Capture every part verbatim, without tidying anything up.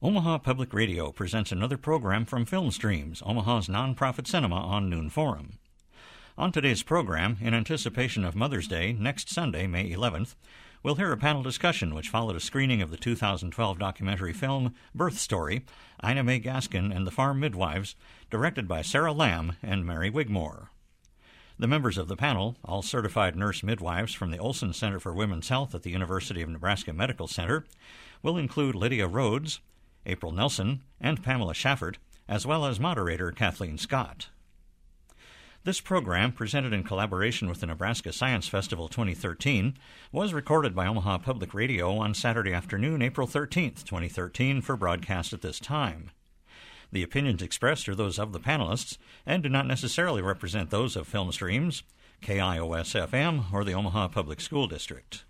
Omaha Public Radio presents another program from Film Streams, Omaha's nonprofit cinema on Noon Forum. On today's program, in anticipation of Mother's Day, next Sunday, May eleventh, we'll hear a panel discussion which followed a screening of the two thousand twelve documentary film Birth Story, Ina May Gaskin and the Farm Midwives, directed by Sarah Lamb and Mary Wigmore. The members of the panel, all certified nurse midwives from the Olson Center for Women's Health at the University of Nebraska Medical Center, will include Lydia Rhodes, April Nelson, and Pamela Schaffert, as well as moderator Kathleen Scott. This program, presented in collaboration with the Nebraska Science Festival twenty thirteen, was recorded by Omaha Public Radio on Saturday afternoon, April thirteenth, twenty thirteen, for broadcast at this time. The opinions expressed are those of the panelists and do not necessarily represent those of Film Streams, K I O S F M, or the Omaha Public School District.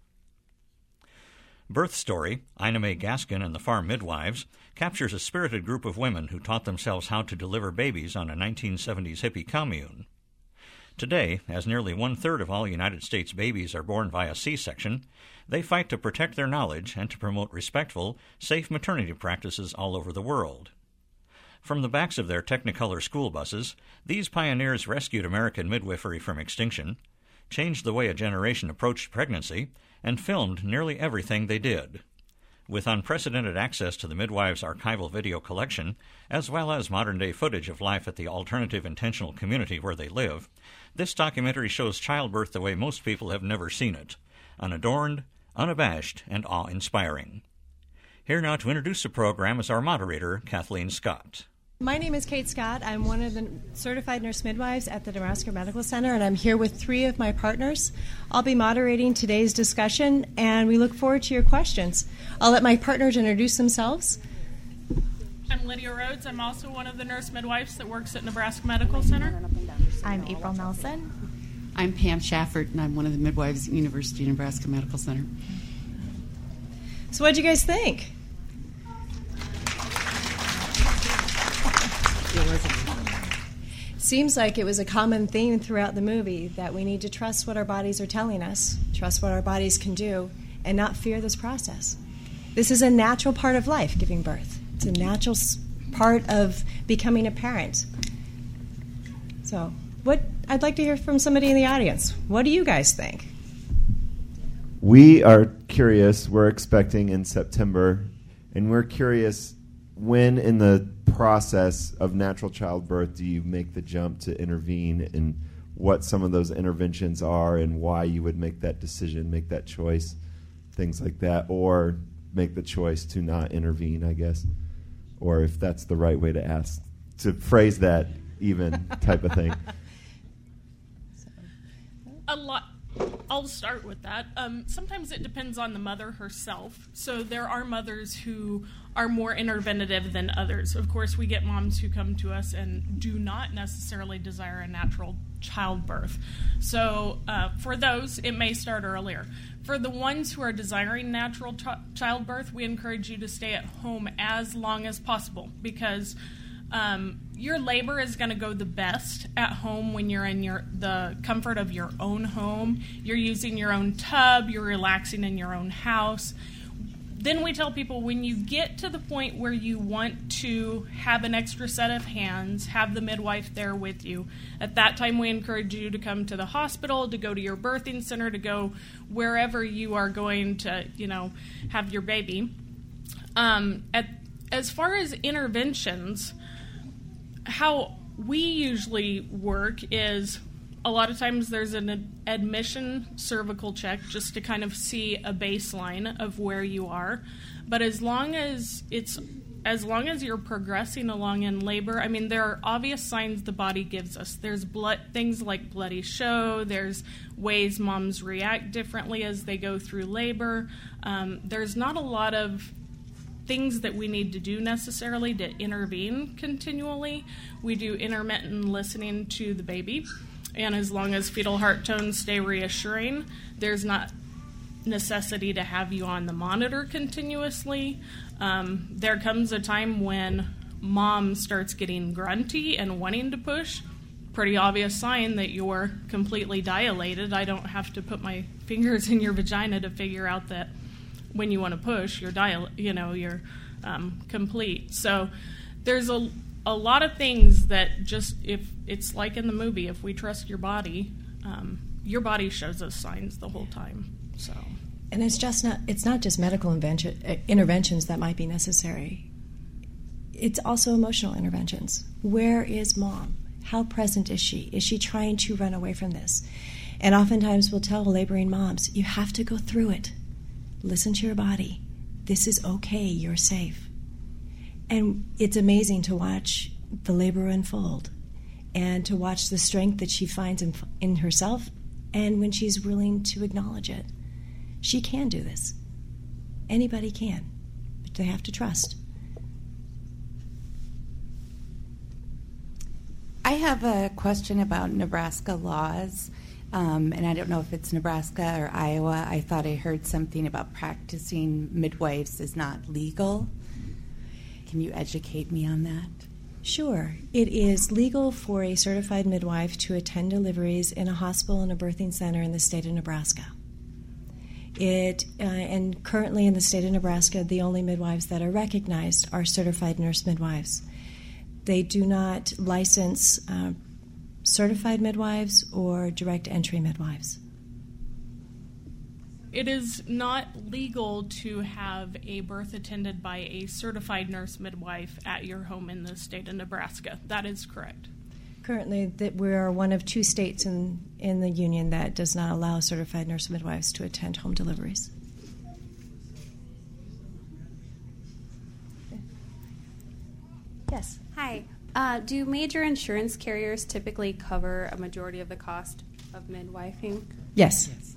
Birth Story, Ina May Gaskin and the Farm Midwives, captures a spirited group of women who taught themselves how to deliver babies on a nineteen seventies hippie commune. Today, as nearly one-third of all United States babies are born via C-section, they fight to protect their knowledge and to promote respectful, safe maternity practices all over the world. From the backs of their Technicolor school buses, these pioneers rescued American midwifery from extinction, changed the way a generation approached pregnancy, and filmed nearly everything they did. With unprecedented access to the midwives' archival video collection, as well as modern-day footage of life at the alternative intentional community where they live, this documentary shows childbirth the way most people have never seen it, unadorned, unabashed, and awe-inspiring. Here now to introduce the program is our moderator, Kathleen Scott. My name is Kate Scott. I'm one of the certified nurse midwives at the Nebraska Medical Center, and I'm here with three of my partners. I'll be moderating today's discussion, and we look forward to your questions. I'll let my partners introduce themselves. I'm Lydia Rhodes. I'm also one of the nurse midwives that works at Nebraska Medical Center. I'm April Nelson. I'm Pam Schaffert, and I'm one of the midwives at University of Nebraska Medical Center. So what do you guys think? Seems like it was a common theme throughout the movie that we need to trust what our bodies are telling us, trust what our bodies can do, and not fear this process. This is a natural part of life, giving birth. It's a natural part of becoming a parent. So, what I'd like to hear from somebody in the audience. What do you guys think? We are curious. We're expecting in September, and we're curious when in the process of natural childbirth do you make the jump to intervene, and what some of those interventions are and why you would make that decision, make that choice, things like that, or make the choice to not intervene, I guess, or if that's the right way to ask, to phrase that even type of thing. A lot. I'll start with that. Um, sometimes it depends on the mother herself. So there are mothers who are more interventive than others. Of course, we get moms who come to us and do not necessarily desire a natural childbirth. So uh, for those, it may start earlier. For the ones who are desiring natural ch- childbirth, we encourage you to stay at home as long as possible, because Um, your labor is going to go the best at home when you're in your the comfort of your own home. You're using your own tub. You're relaxing in your own house. Then we tell people, when you get to the point where you want to have an extra set of hands, have the midwife there with you. At that time, we encourage you to come to the hospital, to go to your birthing center, to go wherever you are going to, you know, have your baby. Um, at, as far as interventions, how we usually work is a lot of times there's an ad- admission cervical check just to kind of see a baseline of where you are. But as long as it's as long as you're progressing along in labor, I mean, there are obvious signs the body gives us. There's blood, things like bloody show. There's ways moms react differently as they go through labor. Um, there's not a lot of things that we need to do necessarily to intervene continually. We do intermittent listening to the baby, and as long as fetal heart tones stay reassuring, there's not necessity to have you on the monitor continuously. Um, there comes a time when mom starts getting grunty and wanting to push. Pretty obvious sign that you're completely dilated. I don't have to put my fingers in your vagina to figure out that when you want to push, your dial, you know, your um, complete. So there's a, a lot of things that just, if it's like in the movie, if we trust your body, um, your body shows us signs the whole time. So, and it's just not, it's not just medical invention, uh, interventions that might be necessary. It's also emotional interventions. Where is mom? How present is she? Is she trying to run away from this? And oftentimes we'll tell laboring moms, you have to go through it. Listen to your body. This is okay. You're safe. And it's amazing to watch the labor unfold and to watch the strength that she finds in, in herself and when she's willing to acknowledge it. She can do this. Anybody can, but they have to trust. I have a question about Nebraska laws, um, and I don't know if it's Nebraska or Iowa. I thought I heard something about practicing midwives is not legal. Can you educate me on that? Sure. It is legal for a certified midwife to attend deliveries in a hospital and a birthing center in the state of Nebraska. It uh, and currently in the state of Nebraska, the only midwives that are recognized are certified nurse midwives. They do not license uh, certified midwives or direct entry midwives. It is not legal to have a birth attended by a certified nurse midwife at your home in the state of Nebraska. That is correct. Currently, that we are one of two states in, in the union that does not allow certified nurse midwives to attend home deliveries. Yes. Hi. Uh, do major insurance carriers typically cover a majority of the cost of midwifing? Yes. yes.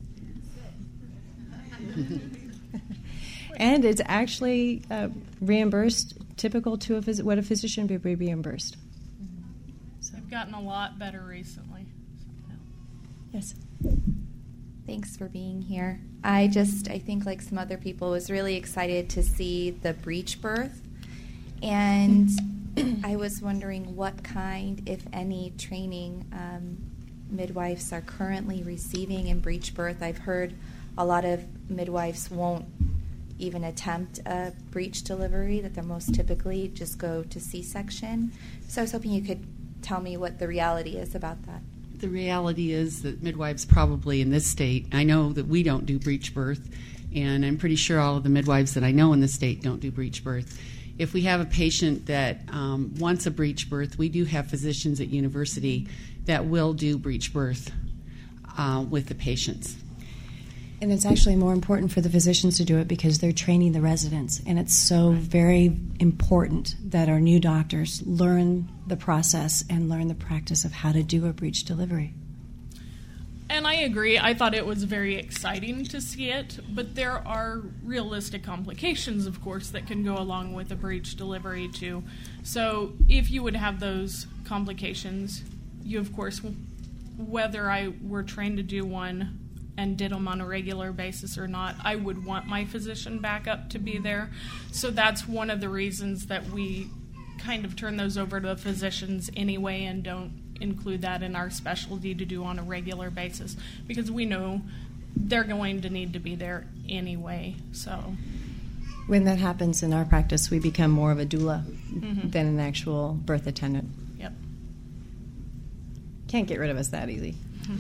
And it's actually uh, reimbursed, typical to a phys- what a physician would be reimbursed. So I've gotten a lot better recently. Yes. Thanks for being here. I just, I think like some other people, was really excited to see the breech birth. And I was wondering what kind, if any, training um, midwives are currently receiving in breech birth. I've heard a lot of midwives won't even attempt a breech delivery, that they're most typically just go to C-section. So I was hoping you could tell me what the reality is about that. The reality is that midwives probably in this state, I know that we don't do breech birth, and I'm pretty sure all of the midwives that I know in the state don't do breech birth. If we have a patient that um, wants a breech birth, we do have physicians at university that will do breech birth uh, with the patients. And it's actually more important for the physicians to do it because they're training the residents. And it's so very important that our new doctors learn the process and learn the practice of how to do a breech delivery. And I agree. I thought it was very exciting to see it, but there are realistic complications, of course, that can go along with a breech delivery, too. So if you would have those complications, you, of course, whether I were trained to do one and did them on a regular basis or not, I would want my physician backup to be there. So that's one of the reasons that we kind of turn those over to the physicians anyway and don't include that in our specialty to do on a regular basis, because we know they're going to need to be there anyway. So when that happens in our practice, we become more of a doula mm-hmm. than an actual birth attendant. Yep. Can't get rid of us that easy.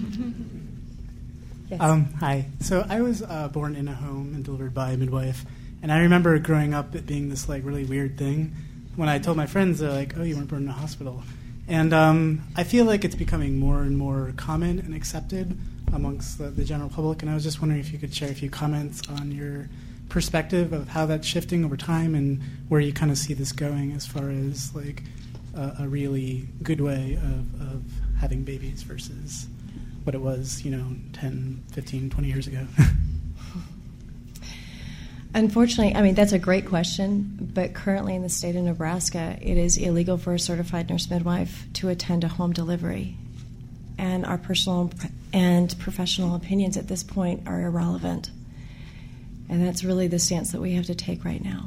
Yes. Um, hi. So I was uh, born in a home and delivered by a midwife, and I remember growing up it being this like really weird thing. When I told my friends, they're like, "Oh, you weren't born in a hospital." And um, I feel like it's becoming more and more common and accepted amongst the, the general public. And I was just wondering if you could share a few comments on your perspective of how that's shifting over time and where you kind of see this going as far as like a, a really good way of, of having babies versus what it was, you know, ten, fifteen, twenty years ago. Unfortunately, I mean, that's a great question, but currently in the state of Nebraska, it is illegal for a certified nurse midwife to attend a home delivery. And our personal and professional opinions at this point are irrelevant. And that's really the stance that we have to take right now.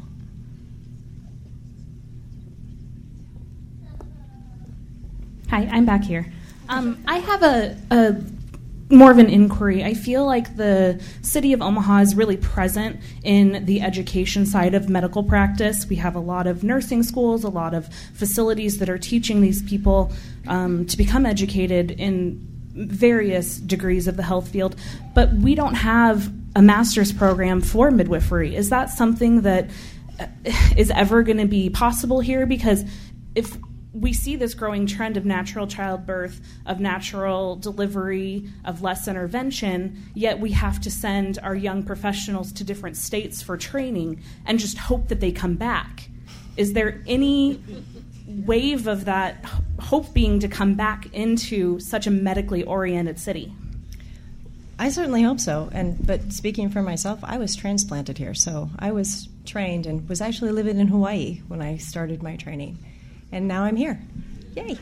Hi, I'm back here. Um, I have a, a more of an inquiry. I feel like the city of Omaha is really present in the education side of medical practice. We have a lot of nursing schools, a lot of facilities that are teaching these people um, to become educated in various degrees of the health field, but we don't have a master's program for midwifery. Is that something that is ever going to be possible here? Because if we see this growing trend of natural childbirth, of natural delivery, of less intervention, yet we have to send our young professionals to different states for training and just hope that they come back. Is there any wave of that hope being to come back into such a medically oriented city? I certainly hope so. And but speaking for myself, I was transplanted here, so I was trained and was actually living in Hawaii when I started my training. And now I'm here. Yay.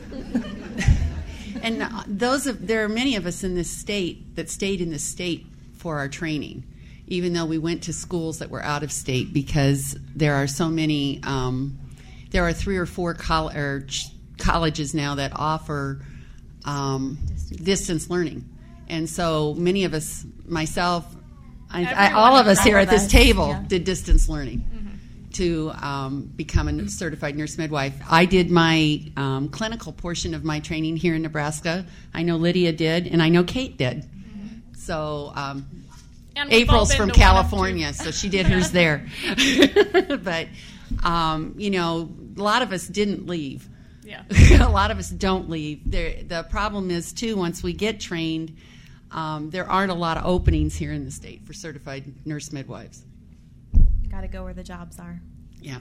And those of, there are many of us in this state that stayed in this state for our training, even though we went to schools that were out of state, because there are so many, um, there are three or four col- or ch- colleges now that offer um, distance. distance learning. And so many of us, myself, I, I, all of us here at this table yeah. did distance learning. Mm-hmm. to um, become a certified nurse midwife. I did my um, clinical portion of my training here in Nebraska. I know Lydia did, and I know Kate did. Mm-hmm. So um, April's from California, so she did hers there. But, um, you know, a lot of us didn't leave. Yeah. A lot of us don't leave. There, the problem is, too, once we get trained, um, there aren't a lot of openings here in the state for certified nurse midwives. Got to go where the jobs are. Yeah.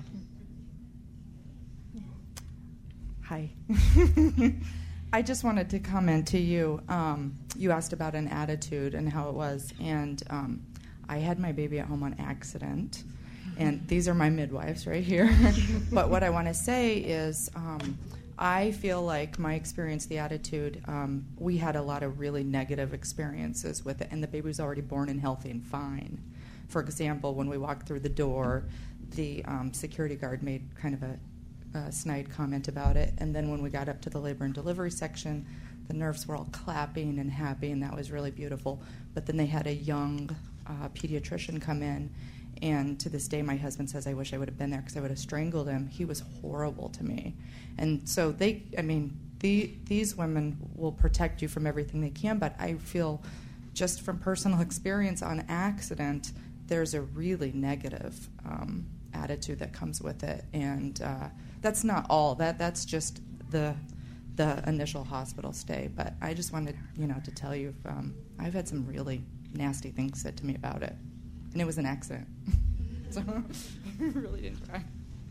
Hi. I just wanted to comment to you. Um, you asked about an attitude and how it was, and um, I had my baby at home on accident, and these are my midwives right here. But what I want to say is um, I feel like my experience, the attitude, um, we had a lot of really negative experiences with it, and the baby was already born and healthy and fine. For example, when we walked through the door, the um, security guard made kind of a, a snide comment about it. And then when we got up to the labor and delivery section, the nurses were all clapping and happy, and that was really beautiful. But then they had a young uh, pediatrician come in, and to this day my husband says, I wish I would have been there because I would have strangled him. He was horrible to me. And so they, I mean, the, these women will protect you from everything they can, but I feel just from personal experience on accident, there's a really negative um, attitude that comes with it, and uh, that's not all. That that's just the the initial hospital stay. But I just wanted, you know, to tell you, um, I've had some really nasty things said to me about it, and it was an accident. So I really didn't cry.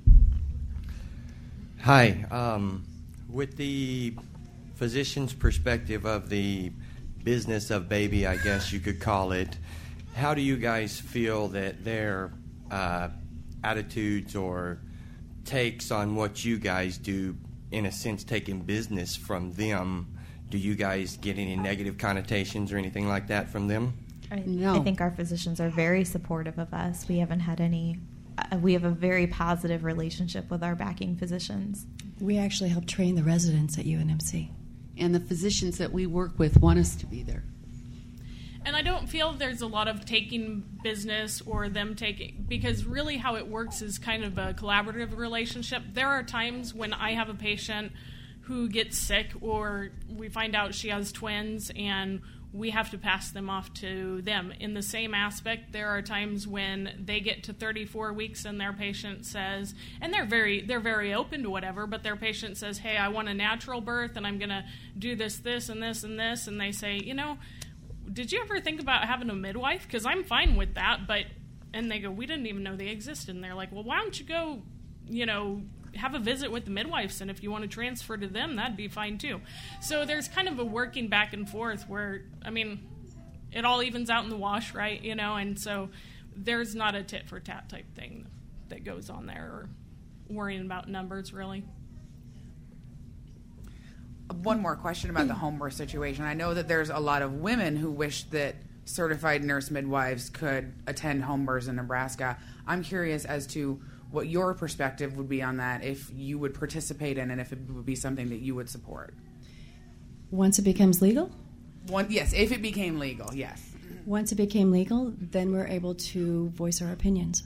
Hi. Um, with the physician's perspective of the business of baby, I guess you could call it, how do you guys feel that their uh, attitudes or takes on what you guys do, in a sense, taking business from them, do you guys get any negative connotations or anything like that from them? I, no. I think our physicians are very supportive of us. We haven't had any, uh, we have a very positive relationship with our backing physicians. We actually help train the residents at U N M C. And the physicians that we work with want us to be there. And I don't feel there's a lot of taking business or them taking, because really how it works is kind of a collaborative relationship. There are times when I have a patient who gets sick, or we find out she has twins and we have to pass them off to them. In the same aspect, there are times when they get to thirty-four weeks and their patient says, and they're very they're very open to whatever, but their patient says, hey, I want a natural birth and I'm going to do this, this, and this, and this. And they say, you know, did you ever think about having a midwife? Because I'm fine with that, but, and they go, we didn't even know they existed. And they're like, well, why don't you go, you know, have a visit with the midwives, and if you want to transfer to them, that'd be fine too. So there's kind of a working back and forth where, I mean, it all evens out in the wash, right? You know, and so there's not a tit for tat type thing that goes on there, or worrying about numbers, really. One more question about the home birth situation. I know that there's a lot of women who wish that certified nurse midwives could attend home births in Nebraska. I'm curious as to what your perspective would be on that, if you would participate in, and if it would be something that you would support. Once it becomes legal? One, yes, if it became legal, yes. Once it became legal, then we're able to voice our opinions.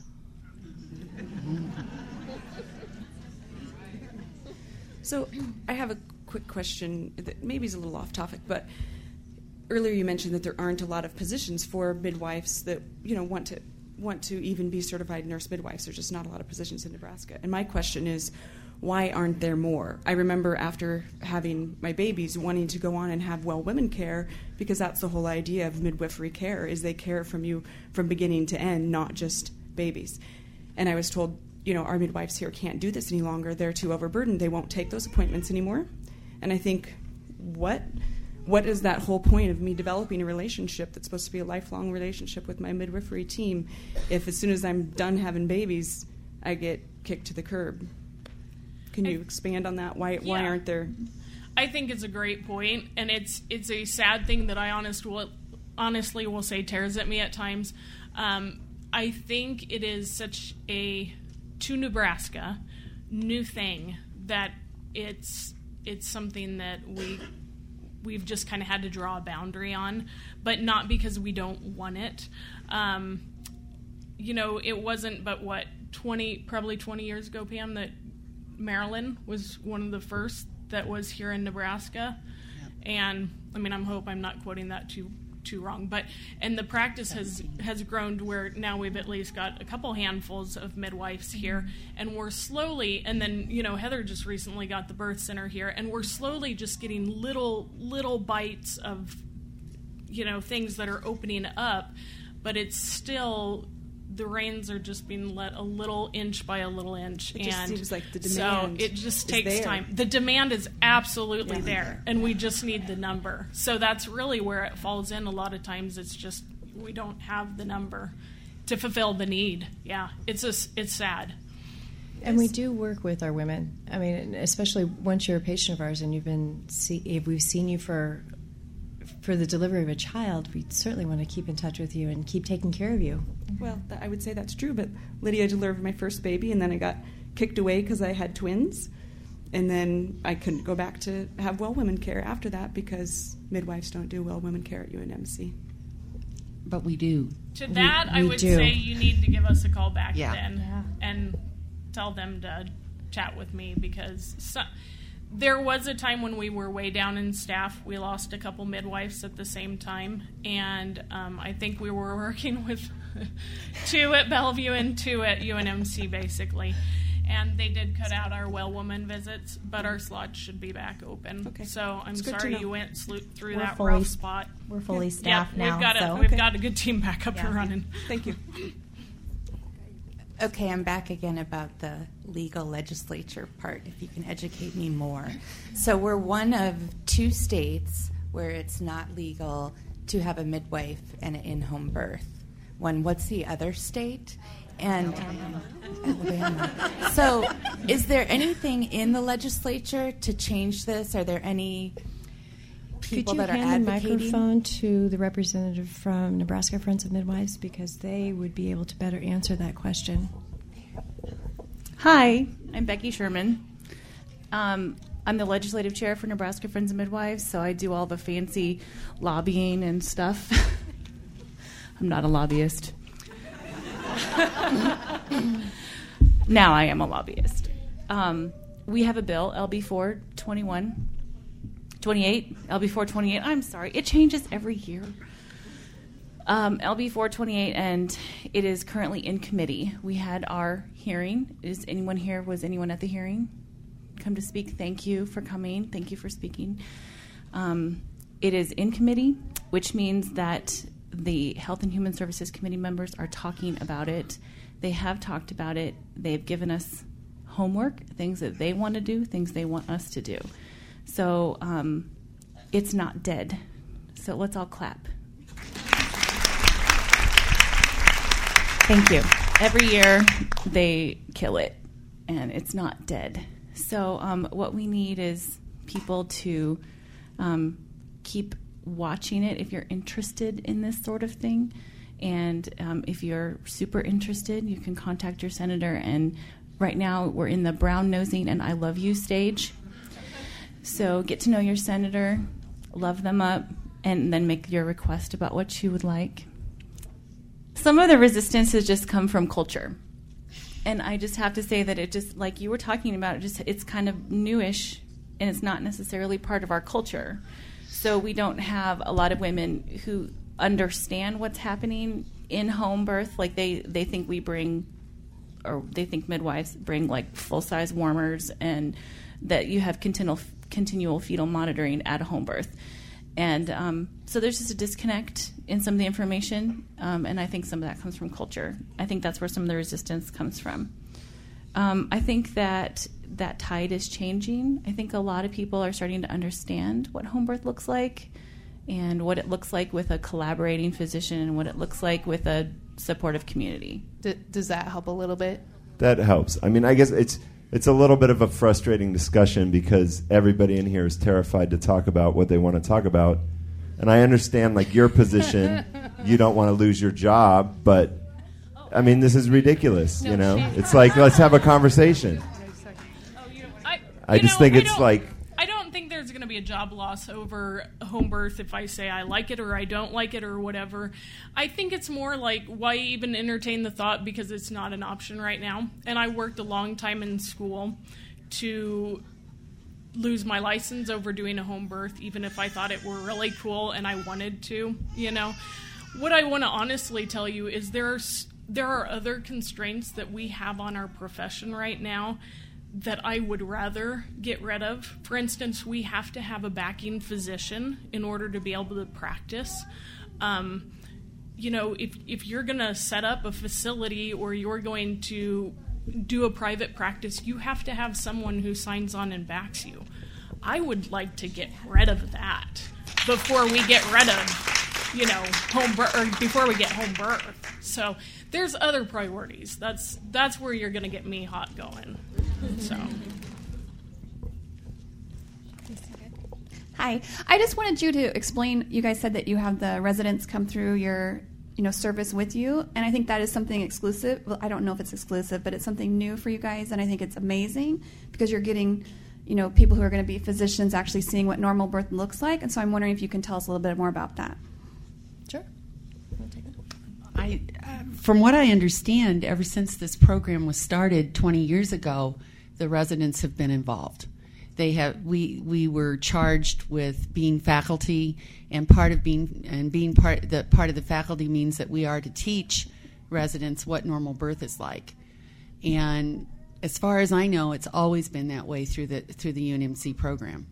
So I have a quick question that maybe is a little off topic, but earlier you mentioned that there aren't a lot of positions for midwives that, you know, want to want to even be certified nurse midwives. There's just not a lot of positions in Nebraska. And my question is, why aren't there more? I remember after having my babies wanting to go on and have well women care, because that's the whole idea of midwifery care, is they care from you from beginning to end, not just babies. And I was told, you know, our midwives here can't do this any longer. They're too overburdened. They won't take those appointments anymore. And I think, what? What is that whole point of me developing a relationship that's supposed to be a lifelong relationship with my midwifery team if as soon as I'm done having babies, I get kicked to the curb? Can you expand on that? Why Yeah. why aren't there? I think it's a great point, and it's it's a sad thing that I honest will, honestly will say tears at me at times. Um, I think it is such a, to Nebraska, new thing that it's it's something that we we've just kind of had to draw a boundary on, but not because we don't want it. Um, you know, it wasn't but what twenty probably twenty years ago, Pam, that Maryland was one of the first that was here in Nebraska. Yep. And I mean, I'm hope I'm not quoting that too too wrong, but and the practice has has grown to where now we've at least got a couple handfuls of midwives here, and we're slowly, and then, you know, Heather just recently got the birth center here, and we're slowly just getting little little bites of, you know, things that are opening up, but it's still, the reins are just being let a little inch by a little inch. It just and seems like the so demand it just is takes there. time. The demand is absolutely Yeah. there, and we just need the number. So that's really where it falls in. A lot of times it's just we don't have the number to fulfill the need. Yeah, it's just, it's sad. And we do work with our women. I mean, especially once you're a patient of ours and you've been see, if we've seen you for for the delivery of a child, we certainly want to keep in touch with you and keep taking care of you. Well, th- I would say that's true, but Lydia delivered my first baby, and then I got kicked away because I had twins, and then I couldn't go back to have well women care after that because midwives don't do well women care at U N M C. But we do. To that, We- I we would do. say you need to give us a call back Yeah. then Yeah. and tell them to chat with me, because so, there was a time when we were way down in staff. We lost a couple midwives at the same time, and um, I think we were working with two at Bellevue and two at U N M C, basically. And they did cut out our well woman visits, but our slots should be back open. Okay. So I'm It's good to sorry know. you went slo- through We're that fully- rough spot. We're fully Yeah, staffed now. we've got a so. we've Okay. got a good team back up Yeah. and running. Thank you. Okay, I'm back again about the legal legislature part, if you can educate me more. So we're one of two states where it's not legal to have a midwife and an in-home birth. One, what's the other state? And Alabama. So is there anything in the legislature to change this? Are there any people Could you that are hand the advocating? microphone to the representative from Nebraska Friends of Midwives, because they would be able to better answer that question. Hi, I'm Becky Sherman. Um, I'm the legislative chair for Nebraska Friends of Midwives, so I do all the fancy lobbying and stuff. I'm not a lobbyist. Now I am a lobbyist. Um, we have a bill, L B four twenty-one, twenty-eight, L B four twenty-eight. I'm sorry, it changes every year. Um, L B four twenty-eight, and it is currently in committee. We had our hearing. Is anyone here? Was anyone at the hearing? Come to speak. Thank you for coming. Thank you for speaking. Um, it is in committee, which means that the Health and Human Services Committee members are talking about it. They have talked about it. They've given us homework, things that they want to do, things they want us to do. So um, it's not dead. So let's all clap. Thank you. Every year they kill it, and it's not dead. So um, what we need is people to um, keep watching it if you're interested in this sort of thing. And um, if you're super interested, you can contact your senator. And right now we're in the brown nosing and I love you stage. So get to know your senator, love them up, and then make your request about what you would like. Some of the resistance has just come from culture. And I just have to say that it just, like you were talking about, it just it's kind of newish, and it's not necessarily part of our culture. So we don't have a lot of women who understand what's happening in home birth. Like they, they think we bring, or they think midwives bring like full-size warmers, and that you have continual continual fetal monitoring at a home birth. And um, so there's just a disconnect in some of the information, um, and I think some of that comes from culture. I think that's where some of the resistance comes from. Um, I think that that tide is changing. I think a lot of people are starting to understand what home birth looks like, and what it looks like with a collaborating physician, and what it looks like with a supportive community. D- does that help a little bit? That helps. I mean, I guess it's it's a little bit of a frustrating discussion because everybody in here is terrified to talk about what they want to talk about. And I understand, like, your position, you don't want to lose your job, but, I mean, this is ridiculous, you know? It's like, let's have a conversation. I, I just know, think I it's don't- like... I don't think there's going to be a job loss over home birth if I say I like it or I don't like it or whatever. I think it's more like, why even entertain the thought, because it's not an option right now. And I worked a long time in school to lose my license over doing a home birth, even if I thought it were really cool and I wanted to, you know. What I want to honestly tell you is there's there are other constraints that we have on our profession right now that I would rather get rid of. For instance, we have to have a backing physician in order to be able to practice. Um, you know, if, if you're going to set up a facility or you're going to do a private practice, you have to have someone who signs on and backs you. I would like to get rid of that before we get rid of, you know, home birth, or before we get home birth. So there's other priorities. That's that's where you're going to get me hot going. So. Hi. I just wanted you to explain, you guys said that you have the residents come through your, you know, service with you, and I think that is something exclusive. Well, I don't know if it's exclusive, but it's something new for you guys, and I think it's amazing because you're getting, you know, people who are going to be physicians actually seeing what normal birth looks like, and so I'm wondering if you can tell us a little bit more about that. Sure. I, uh, from what I understand, ever since this program was started twenty years ago, the residents have been involved. They have we we were charged with being faculty, and part of being and being part the part of the faculty means that we are to teach residents what normal birth is like. And as far as I know, it's always been that way through the through the U N M C program.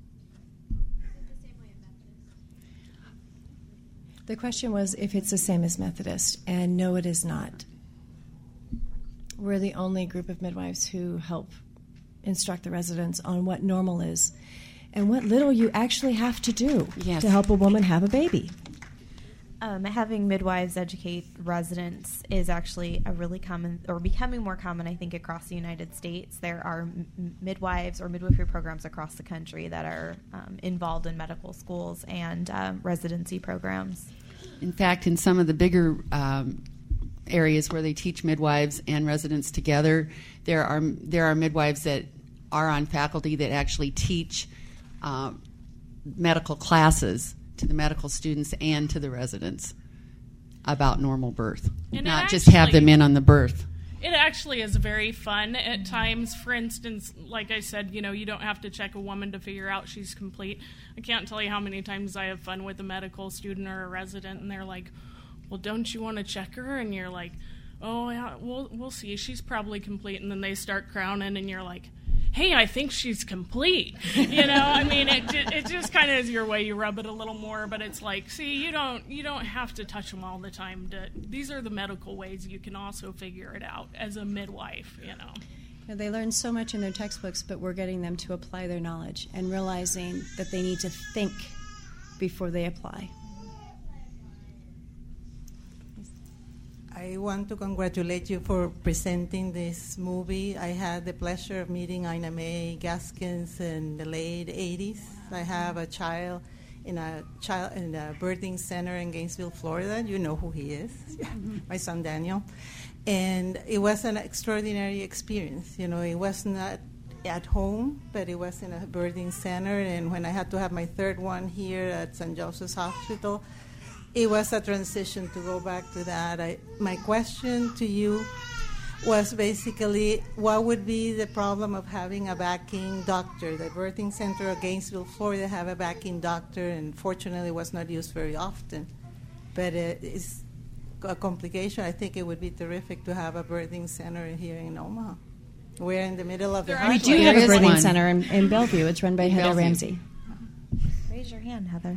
The question was if it's the same as Methodist, and no, it is not. We're the only group of midwives who help instruct the residents on what normal is and what little you actually have to do Yes. to help a woman have a baby. Um, having midwives educate residents is actually a really common, or becoming more common, I think, across the United States. There are m- midwives or midwifery programs across the country that are um, involved in medical schools and um, residency programs. In fact, in some of the bigger um, areas where they teach midwives and residents together, there are there are midwives that are on faculty that actually teach uh, medical classes to the medical students and to the residents about normal birth, And not it just have actually- them in on the birth. It actually is very fun at times. For instance, like I said, you know, you don't have to check a woman to figure out she's complete. I can't tell you how many times I have fun with a medical student or a resident, and they're like, well, don't you want to check her? And you're like, oh, yeah, we'll, we'll see. She's probably complete. And then they start crowning, and you're like, hey, I think she's complete. You know, I mean, it ju- it just kind of is your way. You rub it a little more, but it's like, see, you don't you don't have to touch them all the time. To, these are the medical ways you can also figure it out as a midwife, you know. You know, they learn so much in their textbooks, but we're getting them to apply their knowledge and realizing that they need to think before they apply. I want to congratulate you for presenting this movie. I had the pleasure of meeting Ina May Gaskins in the late eighties. I have a child in a child in a birthing center in Gainesville, Florida. You know who he is, my son Daniel. And it was an extraordinary experience. You know, it was not at home, but it was in a birthing center. And when I had to have my third one here at Saint Joseph's Hospital, it was a transition to go back to that. I, my question to you was basically, what would be the problem of having a backing doctor? The birthing center of Gainesville, Florida, have a backing doctor, and fortunately it was not used very often. But it is a complication. I think it would be terrific to have a birthing center here in Omaha. We're in the middle of the We do have a birthing center in, in Bellevue. It's run by In Heather Bellevue. Ramsey. Raise your hand, Heather.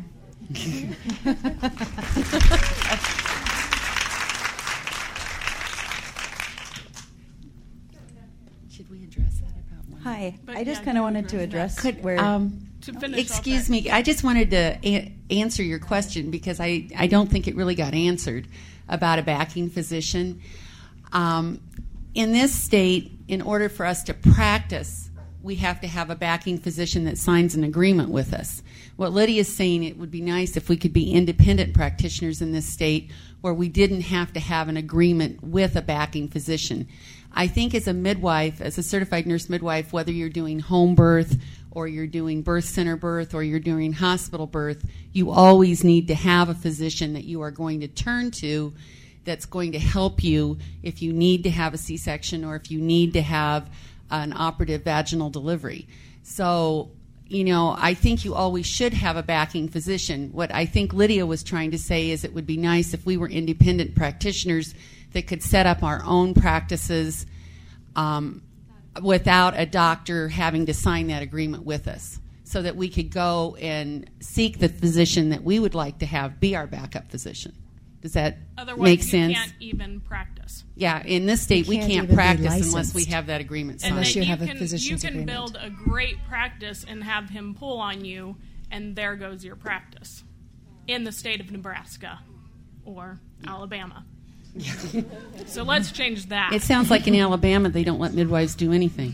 Should we address that about one? Hi. But I just yeah, kind of you wanted to address address Could, where. um, To finish excuse off me, I just wanted to a- answer your question because I, I don't think it really got answered about a backing physician. Um, in this state, in order for us to practice, we have to have a backing physician that signs an agreement with us. What Lydia's saying, it would be nice if we could be independent practitioners in this state where we didn't have to have an agreement with a backing physician. I think as a midwife, as a certified nurse midwife, whether you're doing home birth or you're doing birth center birth or you're doing hospital birth, you always need to have a physician that you are going to turn to that's going to help you if you need to have a C-section or if you need to have an operative vaginal delivery. So, you know, I think you always should have a backing physician. What I think Lydia was trying to say is it would be nice if we were independent practitioners that could set up our own practices um, without a doctor having to sign that agreement with us, so that we could go and seek the physician that we would like to have be our backup physician. Does that Otherwise, make you sense? can't even practice. Yeah, in this state, You we can't can't even be practice unless we licensed. have that agreement signed. And Unless then you have a can, physician's You can agreement. build a great practice and have him pull on you, and there goes your practice in the state of Nebraska or Alabama. So let's change that. It sounds like in Alabama they don't let midwives do anything.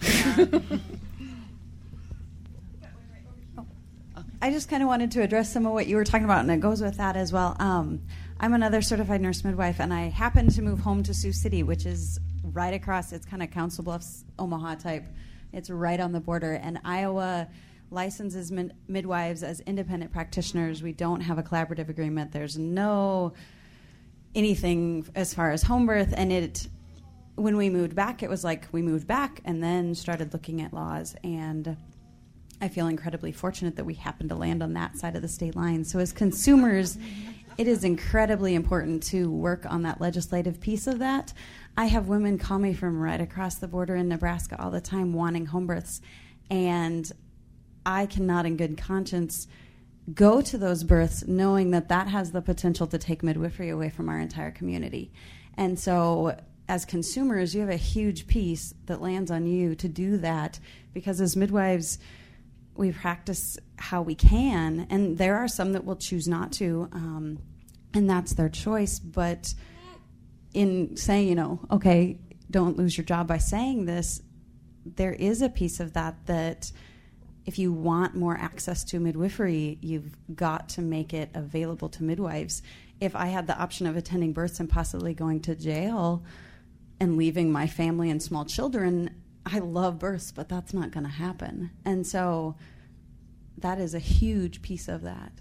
I just kind of wanted to address some of what you were talking about, and it goes with that as well. Um, I'm another certified nurse midwife, and I happened to move home to Sioux City, which is right across. It's kind of Council Bluffs, Omaha type. It's right on the border, and Iowa licenses mid- midwives as independent practitioners. We don't have a collaborative agreement. There's no anything as far as home birth, and it. When we moved back, it was like we moved back and then started looking at laws, and I feel incredibly fortunate that we happened to land on that side of the state line. So as consumers, it is incredibly important to work on that legislative piece of that. I have women call me from right across the border in Nebraska all the time wanting home births, and I cannot in good conscience go to those births knowing that that has the potential to take midwifery away from our entire community. And so as consumers, you have a huge piece that lands on you to do that, because as midwives, we practice how we can, and there are some that will choose not to, um, and that's their choice. But in saying, you know, okay, don't lose your job by saying this, there is a piece of that that if you want more access to midwifery, you've got to make it available to midwives. If I had the option of attending births and possibly going to jail and leaving my family and small children, I love births, but that's not going to happen. And so that is a huge piece of that.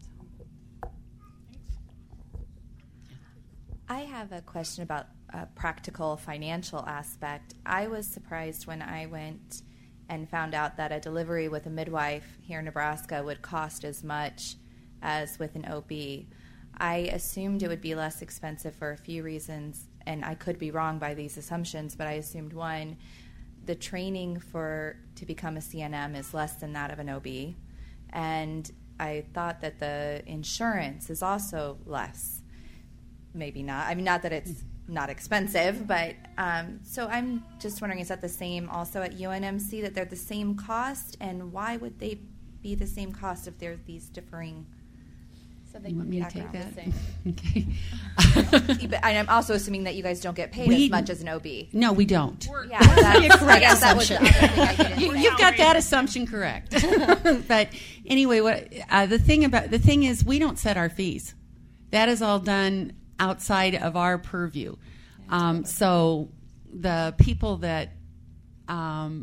I have a question about a practical financial aspect. I was surprised when I went and found out that a delivery with a midwife here in Nebraska would cost as much as with an O B. I assumed it would be less expensive for a few reasons, and I could be wrong by these assumptions, but I assumed, one, the training for to become a C N M is less than that of an O B, and I thought that the insurance is also less. Maybe not. I mean, not that it's not expensive, but um, so I'm just wondering, is that the same also at U N M C, that they're the same cost, and why would they be the same cost if there's these differing? So they You want me to take backgrounds? that? Okay. But I'm also assuming that you guys don't get paid We- as much as an O B. No, we don't. Yeah, that's, Be a correct I guess that was the other assumption. thing I didn't You, say. you've got that assumption correct. But anyway, what uh, the thing about the thing is, we don't set our fees. That is all done outside of our purview. Um, so the people that um,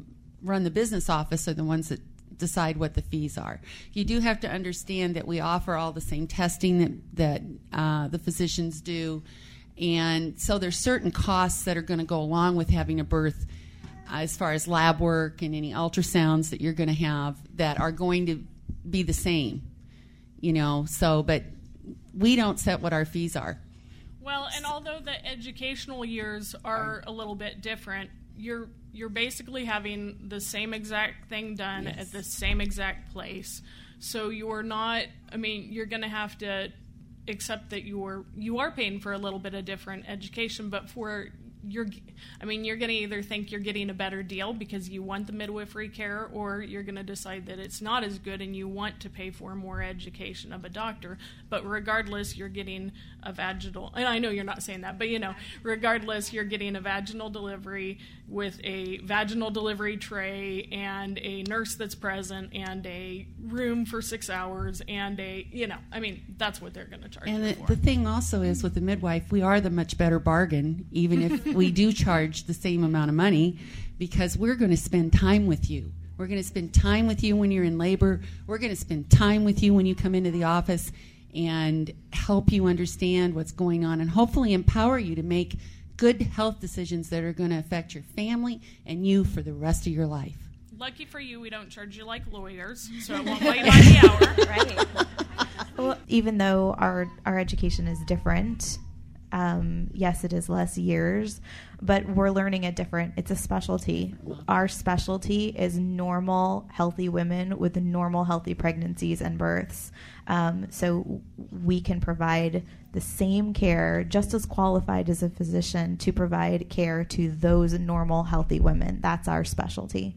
run the business office are the ones that decide what the fees are. You do have to understand that we offer all the same testing that, that uh, the physicians do, and so there's certain costs that are going to go along with having a birth, uh, as far as lab work and any ultrasounds that you're going to have that are going to be the same, you know. So, but we don't set what our fees are. Well, and although the educational years are a little bit different, you're you're basically having the same exact thing done yes. at the same exact place. So you're not, I mean, you're going to have to accept that you're you are paying for a little bit of different education, but for you're I mean, you're going to either think you're getting a better deal because you want the midwifery care, or you're going to decide that it's not as good and you want to pay for more education of a doctor. But regardless, you're getting a vaginal, and I know you're not saying that, but you know, regardless, you're getting a vaginal delivery with a vaginal delivery tray and a nurse that's present and a room for six hours and a, you know, I mean, that's what they're going to charge and you the, for. the thing also is with the midwife, we are the much better bargain, even if we do charge the same amount of money, because we're going to spend time with you. We're going to spend time with you when you're in labor. We're going to spend time with you when you come into the office and help you understand what's going on and hopefully empower you to make good health decisions that are going to affect your family and you for the rest of your life. Lucky for you, we don't charge you like lawyers, so it won't wait by the hour. Right. Well, even though our, our education is different, Um, yes, it is less years, but we're learning a different, it's a specialty. Our specialty is normal, healthy women with normal, healthy pregnancies and births. Um, so we can provide the same care, just as qualified as a physician, to provide care to those normal, healthy women. That's our specialty.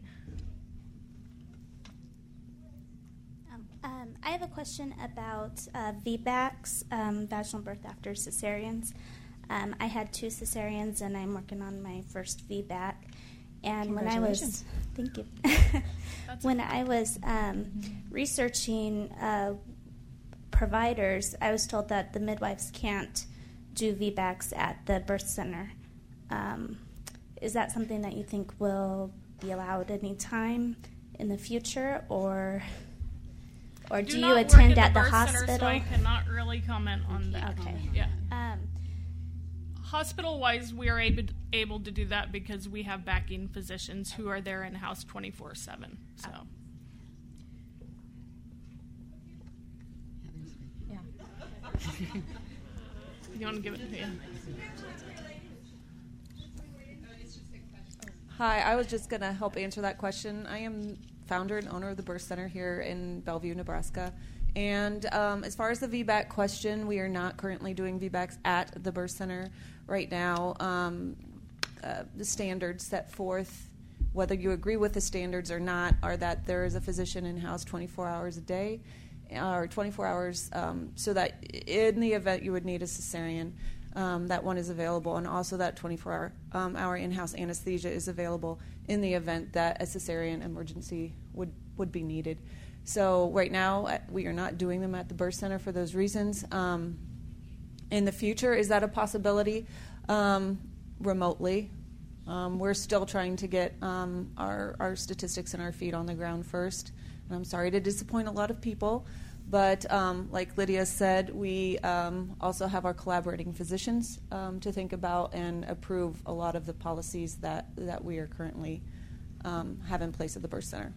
I have a question about uh, V BACs, um, vaginal birth after cesareans. Um, I had two cesareans, and I'm working on my first V BAC. And when I was, thank you. when I was um, mm-hmm. researching uh, providers, I was told that the midwives can't do V BACs at the birth center. Um, is that something that you think will be allowed any time in the future, or? Or do, do you attend at the, the birth hospital? Center, so I cannot really comment on that. Okay. Yeah. Um, Hospital-wise, we are able able to do that because we have backing physicians who are there in house twenty-four seven. So. Yeah. You want to give it to him? Hi, I was just going to help answer that question. I am founder and owner of the Birth Center here in Bellevue, Nebraska. And um, as far as the V BAC question, we are not currently doing V BACs at the Birth Center right now. Um, uh, the standards set forth, whether you agree with the standards or not, are that there is a physician in-house twenty-four hours a day, or twenty-four hours, um, so that in the event you would need a cesarean, Um, that one is available, and also that twenty-four hour um, hour in-house anesthesia is available in the event that a cesarean emergency would, would be needed. So right now, we are not doing them at the birth center for those reasons. Um, in the future, is that a possibility? Um, remotely. Um, we're still trying to get um, our, our statistics and our feet on the ground first. And I'm sorry to disappoint a lot of people. But um, like Lydia said, we um, also have our collaborating physicians um, to think about and approve a lot of the policies that, that we are currently um, have in place at the birth center.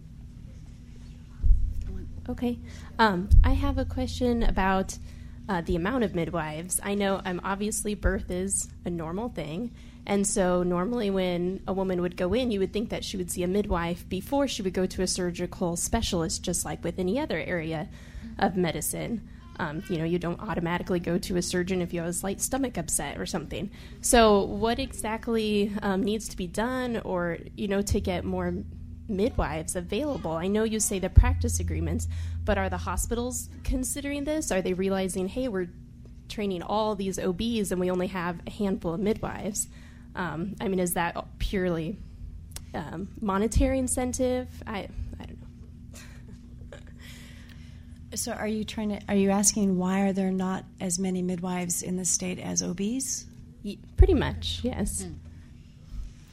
Okay. Um, I have a question about uh, the amount of midwives. I know um, obviously birth is a normal thing. And so normally when a woman would go in, you would think that she would see a midwife before she would go to a surgical specialist, just like with any other area of medicine. Um, you know, you don't automatically go to a surgeon if you have a slight stomach upset or something. So what exactly um, needs to be done, or, you know, to get more midwives available? I know you say the practice agreements, but are the hospitals considering this? Are they realizing, hey, we're training all these O Bs and we only have a handful of midwives? Um, I mean, is that purely um, monetary incentive? I I don't know. So are you trying to, are you asking why are there not as many midwives in the state as O Bs? Pretty much, yes.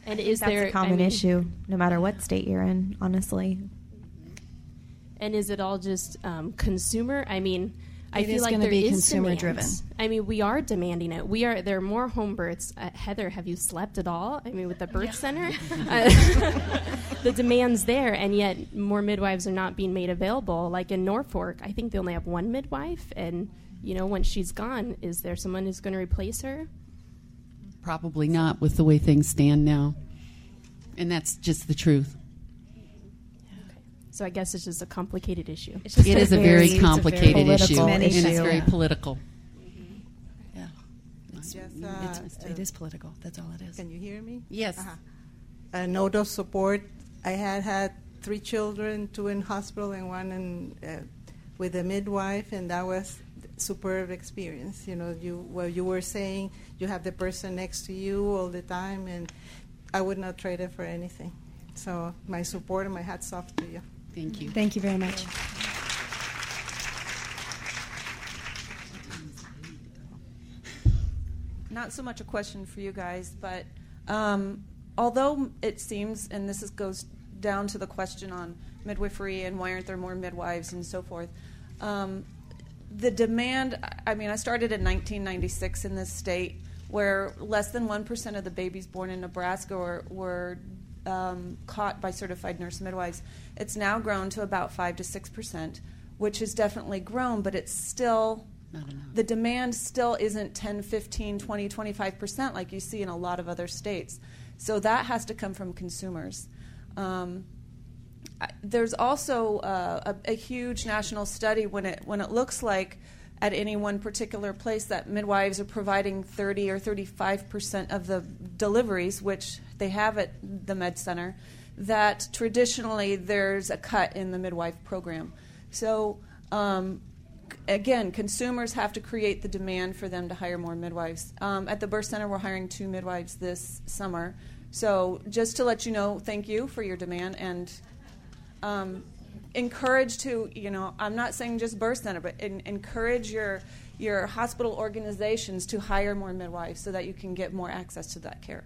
And I think is that's there a common I mean, issue, no matter what state you're in, honestly? And is it all just um, consumer? I mean, I It feel is like gonna there be is consumer demands. driven. I mean, we are demanding it. We are. There are more home births. Uh, Heather, have you slept at all? I mean, with the birth center, uh, the demand's there, and yet more midwives are not being made available. Like in Norfolk, I think they only have one midwife, and you know, when she's gone, is there someone who's going to replace her? Probably not with the way things stand now. And that's just the truth. So I guess it's just a complicated issue. It's just It a is a very very complicated issue, and it's issue. very political. Yeah. Yes, It's- uh, it's- it is political. That's all it is. Can you hear me? Yes. Uh-huh. A note of support. I had had three children, two in hospital and one in, uh, with a midwife, and that was superb experience. You know, you well, you were saying you have the person next to you all the time, and I would not trade it for anything. So my support and my hats off to you. Thank you. Thank you very much. Not so much a question for you guys, but um, although it seems, and this is, goes down to the question on midwifery and why aren't there more midwives and so forth, um, the demand, I mean, I started in nineteen ninety-six in this state where less than one percent of the babies born in Nebraska were, were um, caught by certified nurse midwives. It's now grown to about five to six percent, which has definitely grown, but it's still... Not enough. The demand still isn't ten, fifteen, twenty, twenty-five percent like you see in a lot of other states. So that has to come from consumers. Um, I, there's also uh, a, a huge national study when it when it looks like at any one particular place that midwives are providing thirty or thirty-five percent of the deliveries, which they have at the Med Center, that traditionally there's a cut in the midwife program. So um, again, consumers have to create the demand for them to hire more midwives. Um, at the Birth Center, we're hiring two midwives this summer. So just to let you know, thank you for your demand, and um, encourage to, you know, I'm not saying just Birth Center, but in, encourage your your hospital organizations to hire more midwives so that you can get more access to that care.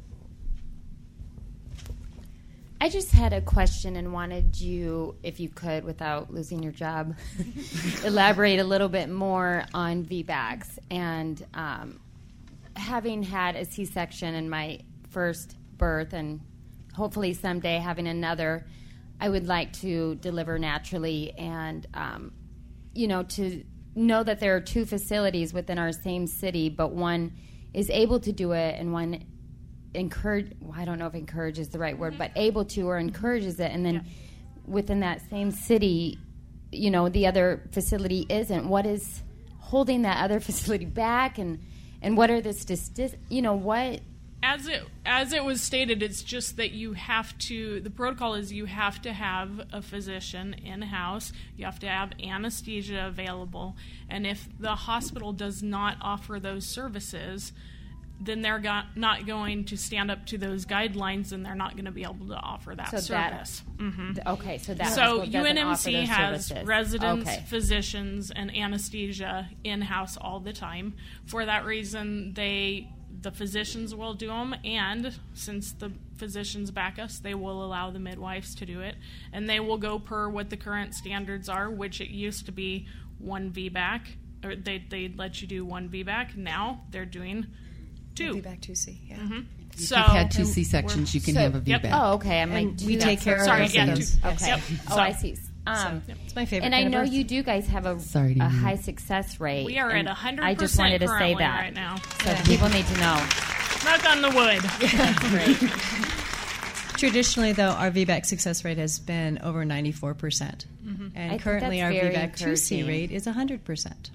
I just had a question and wanted you, if you could, without losing your job, elaborate a little bit more on V BACs. And um, having had a C-section in my first birth and hopefully someday having another, I would like to deliver naturally. And, um, you know, to know that there are two facilities within our same city, but one is able to do it and one encourage, well, I don't know if encourage is the right word, but able to or encourages it, and then yeah. within that same city, you know, the other facility isn't. What is holding that other facility back, and and what are the statistics, you know, what? As it as it was stated, it's just that you have to, the protocol is you have to have a physician in-house, you have to have anesthesia available, and if the hospital does not offer those services, then they're got, not going to stand up to those guidelines, and they're not going to be able to offer that so service. That, mm-hmm. th- okay, so that so U N M C has services. residents, okay. physicians, and anesthesia in-house all the time. For that reason, they the physicians will do them, and since the physicians back us, they will allow the midwives to do it, and they will go per what the current standards are, which it used to be one V BAC, or they they'd let you do one V BAC. Now they're doing two. V BAC two C, yeah. Mm-hmm. If so you've had two C-sections, you can so, have a V BAC. Yep. Oh, okay. I might we take care Sorry, of yeah, those. two, Okay. Yep. Oh, so, I see. Um, so, yep. It's my favorite. And I know birth. you do guys have a, Sorry to a hear high that. success rate. We are at one hundred percent I just wanted to say currently that right now. so Yeah. people need to know. Knock on the wood. Great. Traditionally, though, our V BAC success rate has been over ninety-four percent. Mm-hmm. And I think currently that's our very V BAC two C encouraging. rate is one hundred percent.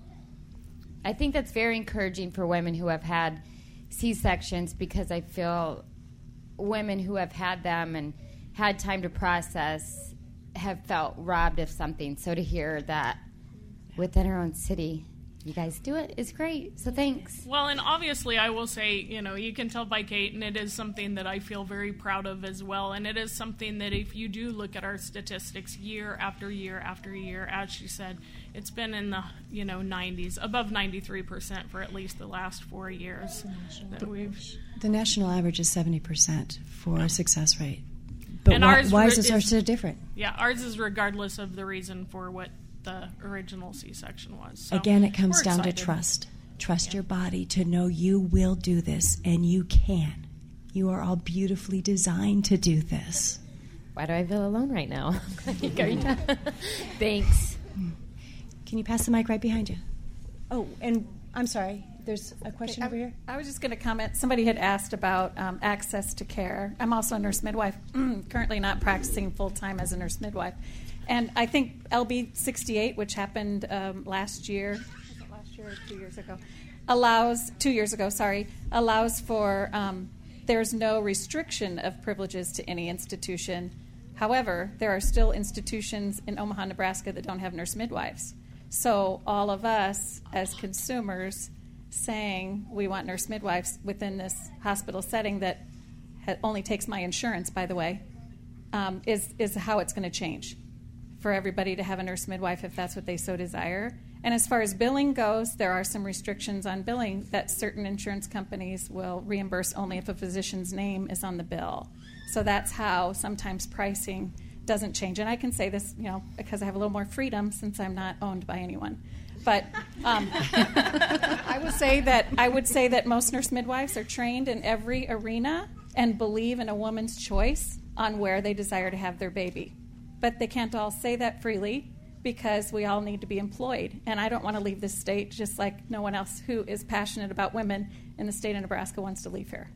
I think that's very encouraging for women who have had C-sections, because I feel women who have had them and had time to process have felt robbed of something. So to hear that within our own city, you guys do it. It's great. So thanks. Well, and obviously I will say, you know, you can tell by Kate, and it is something that I feel very proud of as well. And it is something that if you do look at our statistics year after year after year, as she said, it's been in the, you know, nineties, above ninety-three percent for at least the last four years that we've... The national average is seventy percent for success rate. But and why, ours why re- is this ours so different? Yeah, ours is regardless of the reason for what the original C-section was. So Again, it comes we're down excited. to trust. Trust your body to know you will do this, and you can. You are all beautifully designed to do this. Why do I feel alone right now? Thanks. Can you pass the mic right behind you? Oh, and I'm sorry. There's a question Okay, over here. I was just going to comment. Somebody had asked about um, access to care. I'm also a nurse midwife, currently not practicing full-time as a nurse midwife. And I think L B sixty-eight, which happened um, last year, was it last year or two years ago, allows, two years ago, sorry, allows for, um, there's no restriction of privileges to any institution. However, there are still institutions in Omaha, Nebraska that don't have nurse midwives. So all of us as consumers saying we want nurse midwives within this hospital setting that ha- only takes my insurance, by the way, um, is, is how it's going to change for everybody to have a nurse midwife if that's what they so desire. And as far as billing goes, there are some restrictions on billing that certain insurance companies will reimburse only if a physician's name is on the bill. So that's how sometimes pricing doesn't change. And I can say this, you know, because I have a little more freedom since I'm not owned by anyone. But um, I would say that I would say that most nurse midwives are trained in every arena and believe in a woman's choice on where they desire to have their baby. But they can't all say that freely because we all need to be employed. And I don't want to leave this state just like no one else who is passionate about women in the state of Nebraska wants to leave here.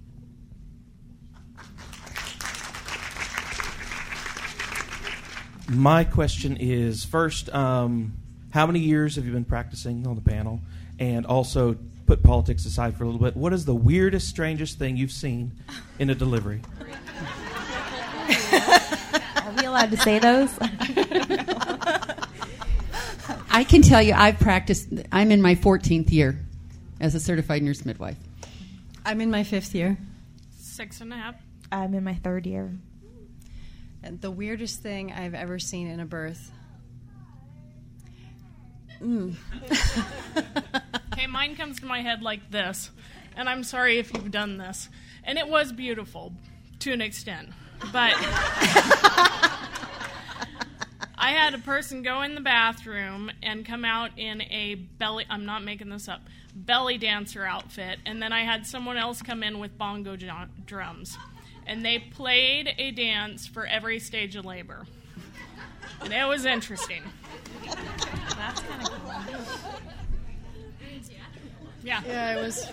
My question is, first, um, how many years have you been practicing on the panel? And also, put politics aside for a little bit, what is the weirdest, strangest thing you've seen in a delivery? Are we allowed to say those? I can tell you I've practiced, I'm in my fourteenth year as a certified nurse midwife. I'm in my fifth year. Six and a half. I'm in my third year. And the weirdest thing I've ever seen in a birth. Mm. Okay, mine comes to my head like this, and I'm sorry if you've done this. And it was beautiful to an extent, but I had a person go in the bathroom and come out in a belly, I'm not making this up, belly dancer outfit, and then I had someone else come in with bongo jo- drums. And they played a dance for every stage of labor. And it was interesting. That's kind of cool. Yeah. Yeah, it was.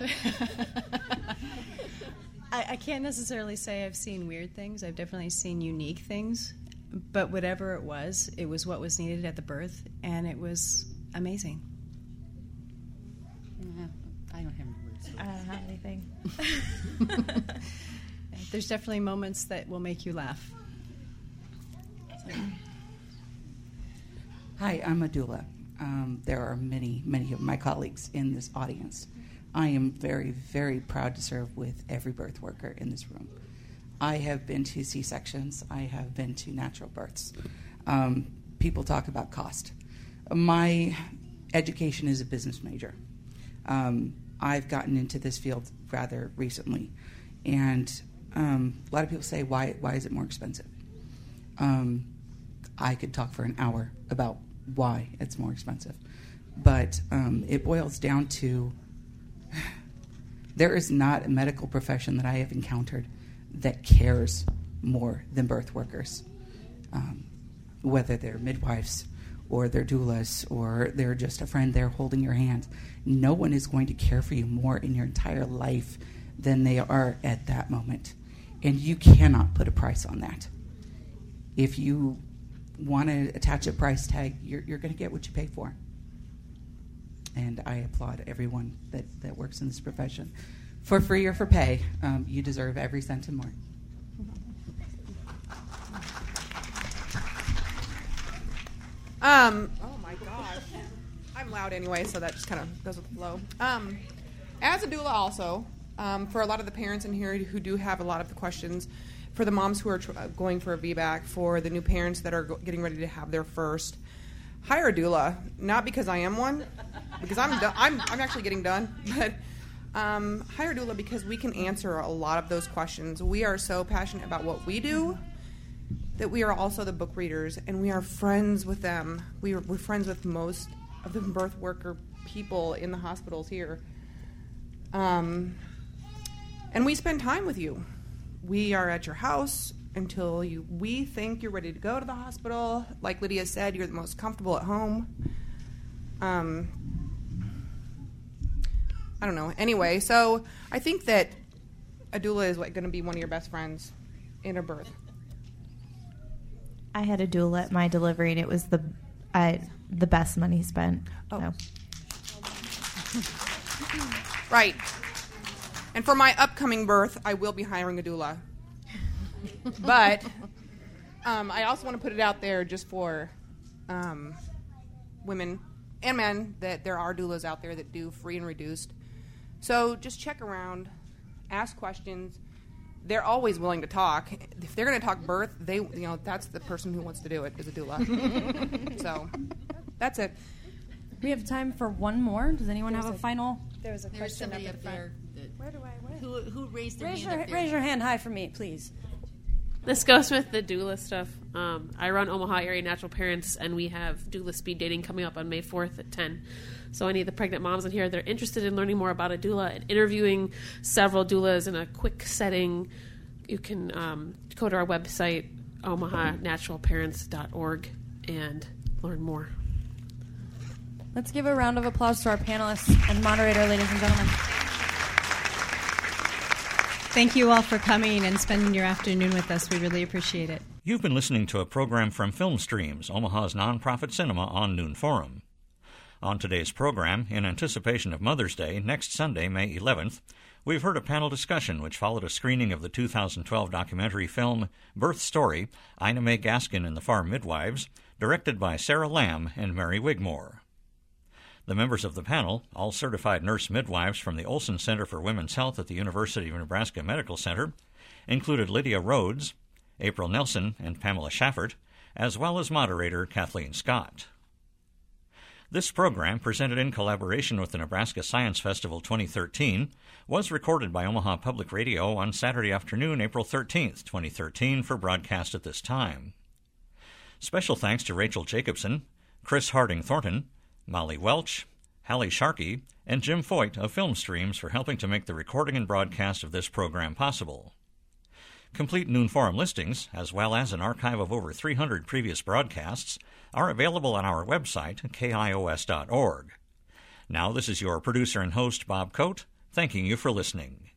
I, I can't necessarily say I've seen weird things. I've definitely seen unique things. But whatever it was, it was what was needed at the birth, and it was amazing. Yeah, I don't have any words. I don't have anything. There's definitely moments that will make you laugh. Hi, I'm a doula. Um, there are many, many of my colleagues in this audience. I am very, very proud to serve with every birth worker in this room. I have been to C-sections. I have been to natural births. Um, people talk about cost. My education is a business major. Um, I've gotten into this field rather recently, and um, a lot of people say, why, why is it more expensive? Um, I could talk for an hour about why it's more expensive. But um, it boils down to there is not a medical profession that I have encountered that cares more than birth workers, um, whether they're midwives or they're doulas or they're just a friend there holding your hand. No one is going to care for you more in your entire life than they are at that moment. And you cannot put a price on that. If you want to attach a price tag, you're, you're going to get what you pay for. And I applaud everyone that, that works in this profession. For free or for pay, um, you deserve every cent and more. Um, oh my gosh. I'm I'm loud anyway, so that just kind of goes with the flow. Um, as a doula also, um, for a lot of the parents in here who do have a lot of the questions, for the moms who are tr- going for a V BAC, for the new parents that are go- getting ready to have their first, hire a doula. Not because I am one, because I'm do- I'm I'm actually getting done, but um, hire a doula because we can answer a lot of those questions. We are so passionate about what we do that we are also the book readers, and we are friends with them. We are, we're friends with most of the birth worker people in the hospitals here. Um, and we spend time with you. We are at your house until you we think you're ready to go to the hospital. Like Lydia said, you're the most comfortable at home. Um, I don't know. Anyway, so I think that a doula is like going to be one of your best friends in a birth. I had a doula at my delivery, and it was the uh, the best money spent. Oh. So. Right. And for my upcoming birth, I will be hiring a doula. But um, I also want to put it out there just for um, women and men that there are doulas out there that do free and reduced. So just check around, ask questions. They're always willing to talk. If they're going to talk birth, they you know that's the person who wants to do it is a doula. So that's it. We have time for one more. Does anyone There's have a, a- final? There was a There's question somebody up up the front. there that- Where do I? Where? Who, who raised their Raise hand your, up there? raise your hand high for me, please. This goes with the doula stuff. Um, I run Omaha Area Natural Parents, and we have doula speed dating coming up on May fourth at ten. So any of the pregnant moms in here that are interested in learning more about a doula and interviewing several doulas in a quick setting, you can um, go to our website, omaha natural parents dot org, and learn more. Let's give a round of applause to our panelists and moderator, ladies and gentlemen. Thank you all for coming and spending your afternoon with us. We really appreciate it. You've been listening to a program from Film Streams, Omaha's nonprofit cinema on Noon Forum. On today's program, in anticipation of Mother's Day, next Sunday, May eleventh, we've heard a panel discussion which followed a screening of the two thousand twelve documentary film Birth Story, Ina May Gaskin and the Farm Midwives, directed by Sarah Lamb and Mary Wigmore. The members of the panel, all certified nurse midwives from the Olson Center for Women's Health at the University of Nebraska Medical Center, included Lydia Rhodes, April Nelson, and Pamela Schaffert, as well as moderator Kathleen Scott. This program, presented in collaboration with the Nebraska Science Festival twenty thirteen, was recorded by Omaha Public Radio on Saturday afternoon, April thirteenth, twenty thirteen, for broadcast at this time. Special thanks to Rachel Jacobson, Chris Harding Thornton, Molly Welch, Hallie Sharkey, and Jim Foyt of Film Streams for helping to make the recording and broadcast of this program possible. Complete Noon Forum listings, as well as an archive of over three hundred previous broadcasts, are available on our website, K I O S dot org. Now, this is your producer and host, Bob Coate, thanking you for listening.